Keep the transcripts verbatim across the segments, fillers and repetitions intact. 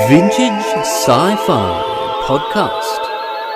Vintage Sci-Fi Podcast.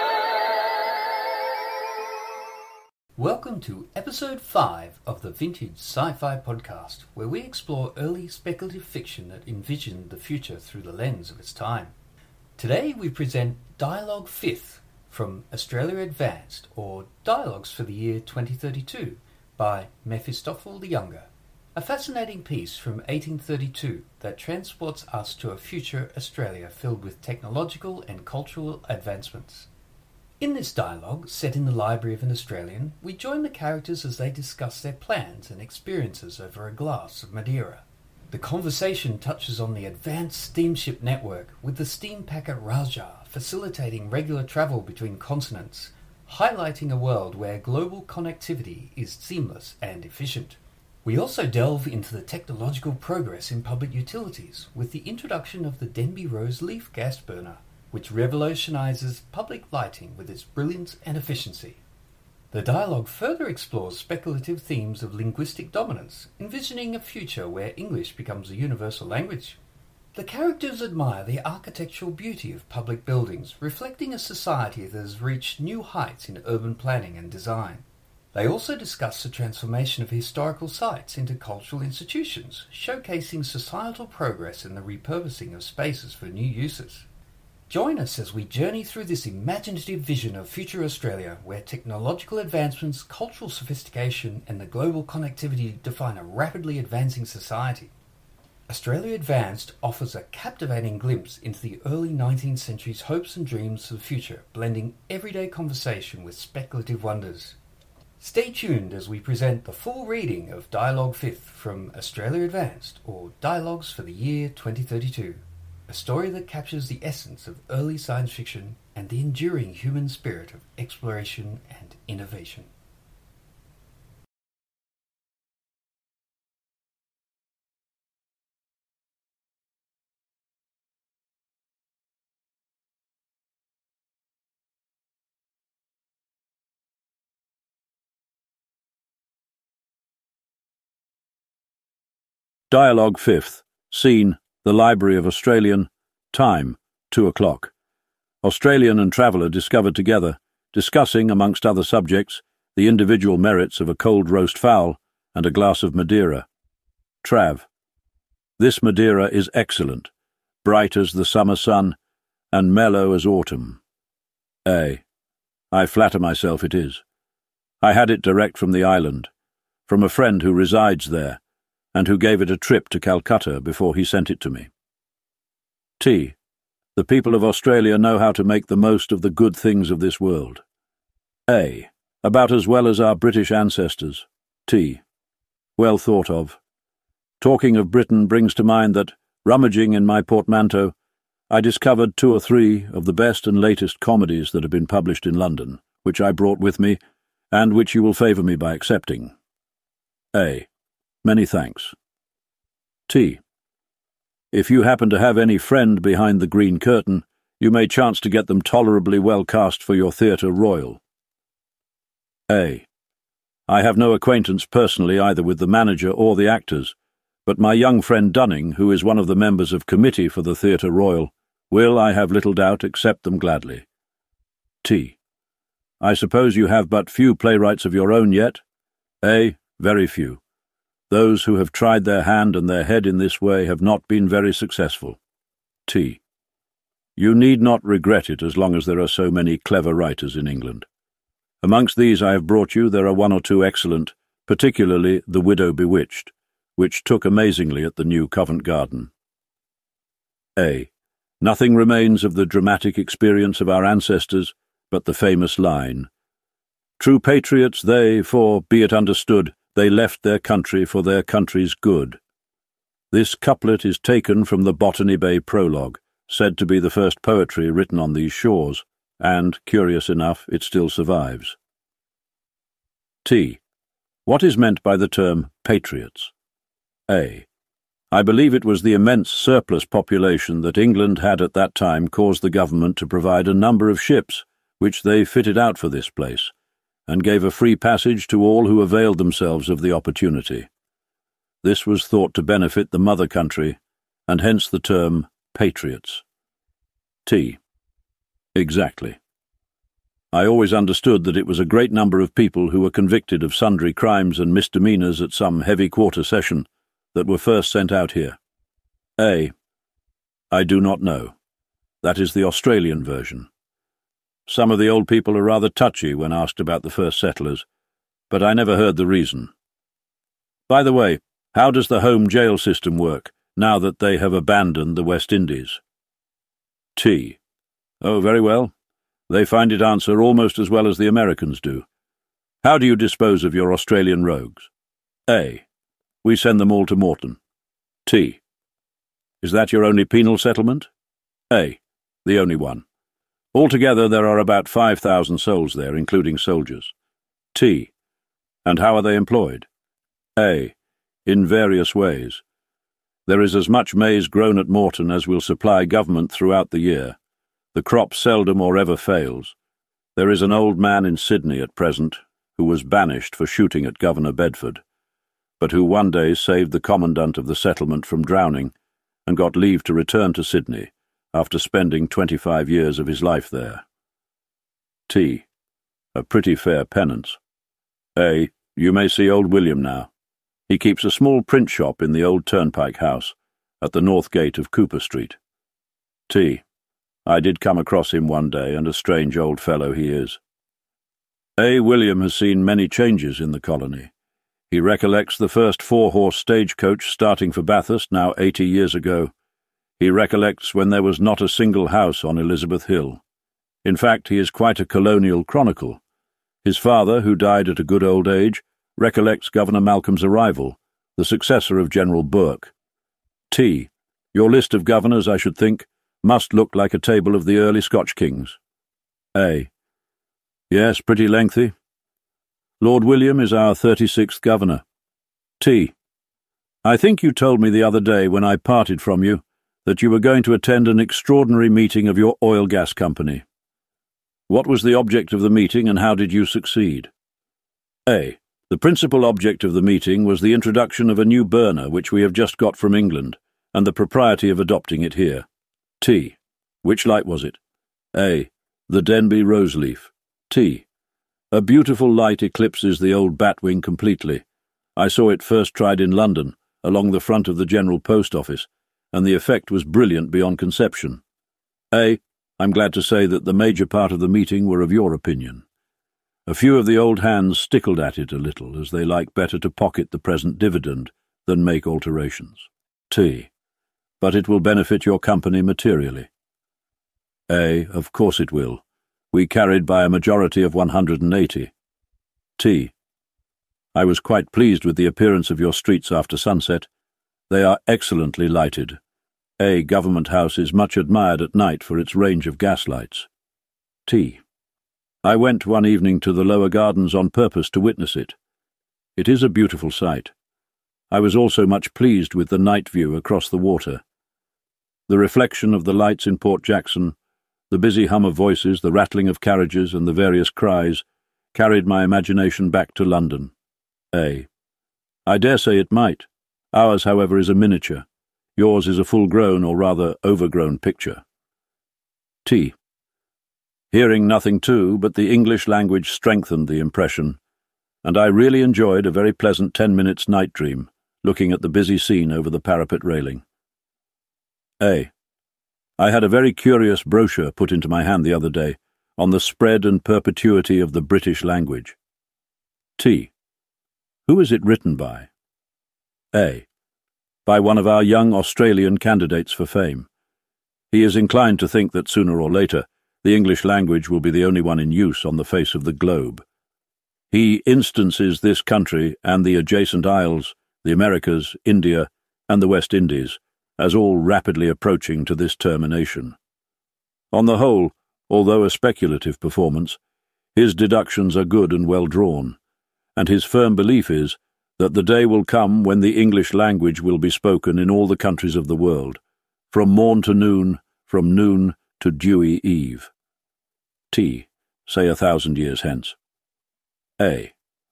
Welcome to episode five of the Vintage Sci-Fi Podcast, where we explore early speculative fiction that envisioned the future through the lens of its time. Today we present Dialogue Fifth from Australia Advanced, or Dialogues for the Year twenty thirty-two, by Mephistopheles the Younger. A fascinating piece from eighteen thirty-two that transports us to a future Australia filled with technological and cultural advancements. In this dialogue, set in the library of an Australian, we join the characters as they discuss their plans and experiences over a glass of Madeira. The conversation touches on the advanced steamship network, with the steam packet Raja facilitating regular travel between continents, highlighting a world where global connectivity is seamless and efficient. We also delve into the technological progress in public utilities with the introduction of the Denby Rose leaf gas burner, which revolutionizes public lighting with its brilliance and efficiency. The dialogue further explores speculative themes of linguistic dominance, envisioning a future where English becomes a universal language. The characters admire the architectural beauty of public buildings, reflecting a society that has reached new heights in urban planning and design. They also discuss the transformation of historical sites into cultural institutions, showcasing societal progress in the repurposing of spaces for new uses. Join us as we journey through this imaginative vision of future Australia, where technological advancements, cultural sophistication, and the global connectivity define a rapidly advancing society. Australia Advanced offers a captivating glimpse into the early nineteenth century's hopes and dreams of the future, blending everyday conversation with speculative wonders. Stay tuned as we present the full reading of Dialogue Fifth from Australia Advanced, or Dialogues for the Year twenty thirty-two, a story that captures the essence of early science fiction and the enduring human spirit of exploration and innovation. Dialogue Fifth. Scene, the Library of Australian. Time, two o'clock. Australian and traveller discovered together, discussing, amongst other subjects, the individual merits of a cold roast fowl and a glass of Madeira. Trav. This Madeira is excellent, bright as the summer sun, and mellow as autumn. A. I flatter myself it is. I had it direct from the island, from a friend who resides there, and who gave it a trip to Calcutta before he sent it to me. T. The people of Australia know how to make the most of the good things of this world. A. About as well as our British ancestors. T. Well thought of. Talking of Britain brings to mind that, rummaging in my portmanteau, I discovered two or three of the best and latest comedies that have been published in London, which I brought with me, and which you will favour me by accepting. A. Many thanks. T. If you happen to have any friend behind the green curtain, you may chance to get them tolerably well cast for your Theatre Royal. A. I have no acquaintance personally either with the manager or the actors, but my young friend Dunning, who is one of the members of committee for the Theatre Royal, will, I have little doubt, accept them gladly. T. I suppose you have but few playwrights of your own yet? A. Very few. Those who have tried their hand and their head in this way have not been very successful. T. You need not regret it as long as there are so many clever writers in England. Amongst these I have brought you there are one or two excellent, particularly The Widow Bewitched, which took amazingly at the new Covent Garden. A. Nothing remains of the dramatic experience of our ancestors but the famous line, True patriots they, for, be it understood, they left their country for their country's good. This couplet is taken from the Botany Bay prologue, said to be the first poetry written on these shores, and, curious enough, it still survives. T. What is meant by the term patriots? A. I believe it was the immense surplus population that England had at that time caused the government to provide a number of ships, which they fitted out for this place, and gave a free passage to all who availed themselves of the opportunity. This was thought to benefit the mother country, and hence the term patriots. T. Exactly. I always understood that it was a great number of people who were convicted of sundry crimes and misdemeanours at some heavy quarter session that were first sent out here. A. I do not know. That is the Australian version. Some of the old people are rather touchy when asked about the first settlers, but I never heard the reason. By the way, how does the home jail system work, now that they have abandoned the West Indies? T. Oh, very well. They find it answer almost as well as the Americans do. How do you dispose of your Australian rogues? A. We send them all to Moreton. T. Is that your only penal settlement? A. The only one. Altogether there are about five thousand souls there, including soldiers. T. And how are they employed? A. In various ways. There is as much maize grown at Moreton as will supply government throughout the year. The crop seldom or ever fails. There is an old man in Sydney at present who was banished for shooting at Governor Bedford, but who one day saved the commandant of the settlement from drowning and got leave to return to Sydney after spending twenty-five years of his life there. T. A pretty fair penance. A. You may see old William now. He keeps a small print shop in the old Turnpike House at the north gate of Cooper Street. T. I did come across him one day, and a strange old fellow he is. A. William has seen many changes in the colony. He recollects the first four-horse stagecoach starting for Bathurst now eighty years ago. He recollects when there was not a single house on Elizabeth Hill. In fact, he is quite a colonial chronicle. His father, who died at a good old age, recollects Governor Malcolm's arrival, the successor of General Burke. T. Your list of governors, I should think, must look like a table of the early Scotch kings. A. Yes, pretty lengthy. Lord William is our thirty-sixth governor. T. I think you told me the other day when I parted from you that you were going to attend an extraordinary meeting of your oil gas company. What was the object of the meeting and how did you succeed? A. The principal object of the meeting was the introduction of a new burner which we have just got from England, and the propriety of adopting it here. T. Which light was it? A. The Denby Roseleaf. T. A beautiful light eclipses the old Batwing completely. I saw it first tried in London, along the front of the General Post Office, and the effect was brilliant beyond conception. A. I'm glad to say that the major part of the meeting were of your opinion. A few of the old hands stickled at it a little, as they like better to pocket the present dividend than make alterations. T. But it will benefit your company materially. A. Of course it will. We carried by a majority of one hundred and eighty. T. I was quite pleased with the appearance of your streets after sunset. They are excellently lighted. A. Government House is much admired at night for its range of gas lights. T. I went one evening to the lower gardens on purpose to witness it. It is a beautiful sight. I was also much pleased with the night view across the water. The reflection of the lights in Port Jackson, the busy hum of voices, the rattling of carriages, and the various cries carried my imagination back to London. A. I dare say it might. Ours, however, is a miniature. Yours is a full-grown, or rather overgrown, picture. T. Hearing nothing too, but the English language strengthened the impression, and I really enjoyed a very pleasant ten minutes night dream, looking at the busy scene over the parapet railing. A. I had a very curious brochure put into my hand the other day on the spread and perpetuity of the British language. T. Who is it written by? A. By one of our young Australian candidates for fame. He is inclined to think that sooner or later the English language will be the only one in use on the face of the globe. He instances this country and the adjacent isles, the Americas, India, and the West Indies, as all rapidly approaching to this termination. On the whole, although a speculative performance, his deductions are good and well drawn, and his firm belief is that the day will come when the English language will be spoken in all the countries of the world, from morn to noon, from noon to dewy eve. T. Say a thousand years hence. A.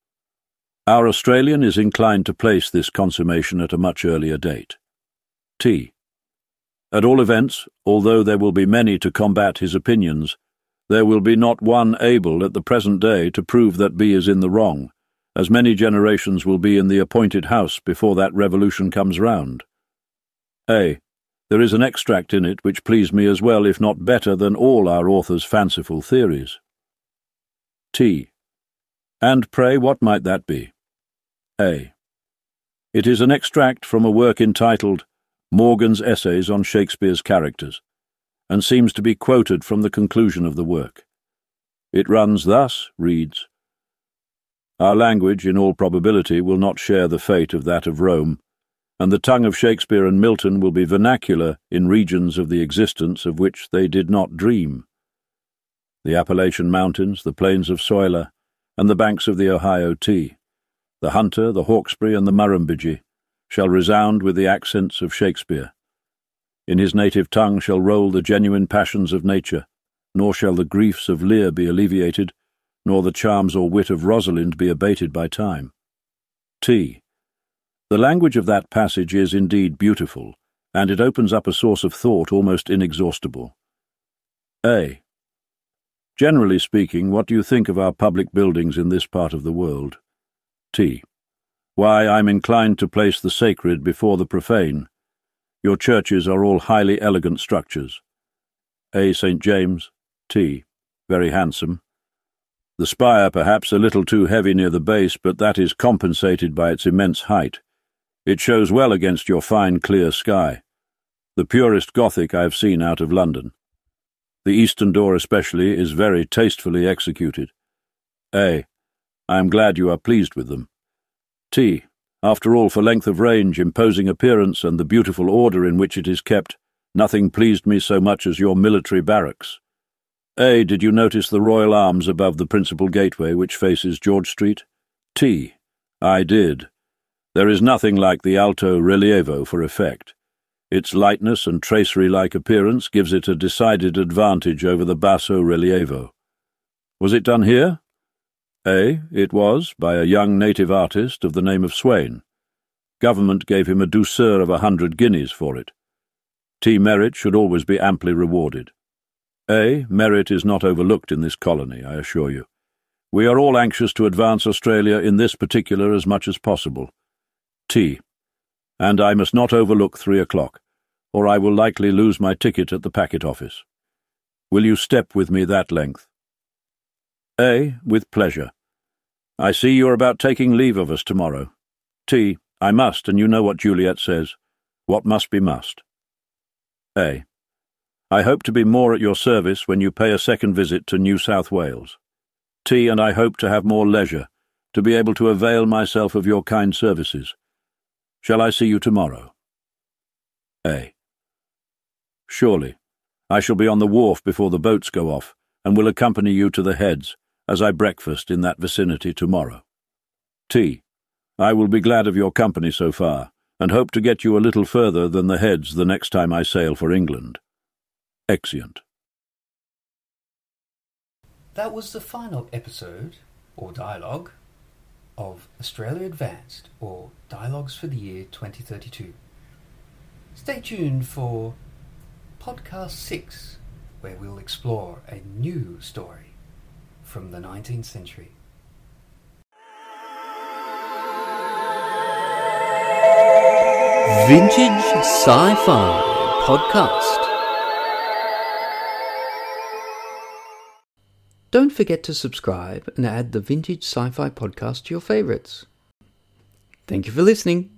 Our Australian is inclined to place this consummation at a much earlier date. T. At all events, although there will be many to combat his opinions, there will be not one able at the present day to prove that B is in the wrong, as many generations will be in the appointed house before that revolution comes round. A. There is an extract in it which pleased me as well, if not better, than all our author's fanciful theories. T. And pray what might that be? A. It is an extract from a work entitled Morgan's Essays on Shakespeare's Characters, and seems to be quoted from the conclusion of the work. It runs thus, reads, Our language, in all probability, will not share the fate of that of Rome, and the tongue of Shakespeare and Milton will be vernacular in regions of the existence of which they did not dream. The Appalachian Mountains, the plains of Soila, and the banks of the Ohio T, the Hunter, the Hawkesbury, and the Murrumbidgee, shall resound with the accents of Shakespeare. In his native tongue shall roll the genuine passions of nature, nor shall the griefs of Lear be alleviated, nor the charms or wit of Rosalind be abated by time. T. The language of that passage is indeed beautiful, and it opens up a source of thought almost inexhaustible. A. Generally speaking, what do you think of our public buildings in this part of the world? T. Why, I'm inclined to place the sacred before the profane. Your churches are all highly elegant structures. A. Saint James. T. Very handsome. The spire perhaps a little too heavy near the base, but that is compensated by its immense height. It shows well against your fine clear sky. The purest Gothic I have seen out of London. The eastern door especially is very tastefully executed. A. I am glad you are pleased with them. T. After all, for length of range, imposing appearance, and the beautiful order in which it is kept, nothing pleased me so much as your military barracks. A. Did you notice the Royal Arms above the principal gateway which faces George Street? T. I did. There is nothing like the alto relievo for effect. Its lightness and tracery-like appearance gives it a decided advantage over the basso relievo. Was it done here? A. It was, by a young native artist of the name of Swain. Government gave him a douceur of a hundred guineas for it. T. Merit should always be amply rewarded. A. Merit is not overlooked in this colony, I assure you. We are all anxious to advance Australia in this particular as much as possible. T. And I must not overlook three o'clock, or I will likely lose my ticket at the packet office. Will you step with me that length? A. With pleasure. I see you are about taking leave of us tomorrow. T. I must, and you know what Juliet says. What must be must. A. I hope to be more at your service when you pay a second visit to New South Wales. T. And I hope to have more leisure, to be able to avail myself of your kind services. Shall I see you tomorrow? A. Surely. I shall be on the wharf before the boats go off, and will accompany you to the Heads, as I breakfast in that vicinity tomorrow. T. I will be glad of your company so far, and hope to get you a little further than the Heads the next time I sail for England. Exeunt. That was the final episode, or dialogue, of Australia Advanced, or Dialogues for the Year twenty thirty-two. Stay tuned for Podcast six, where we'll explore a new story from the nineteenth century. Vintage Sci-Fi Podcast. Don't forget to subscribe and add the Vintage Sci-Fi Podcast to your favourites. Thank you for listening.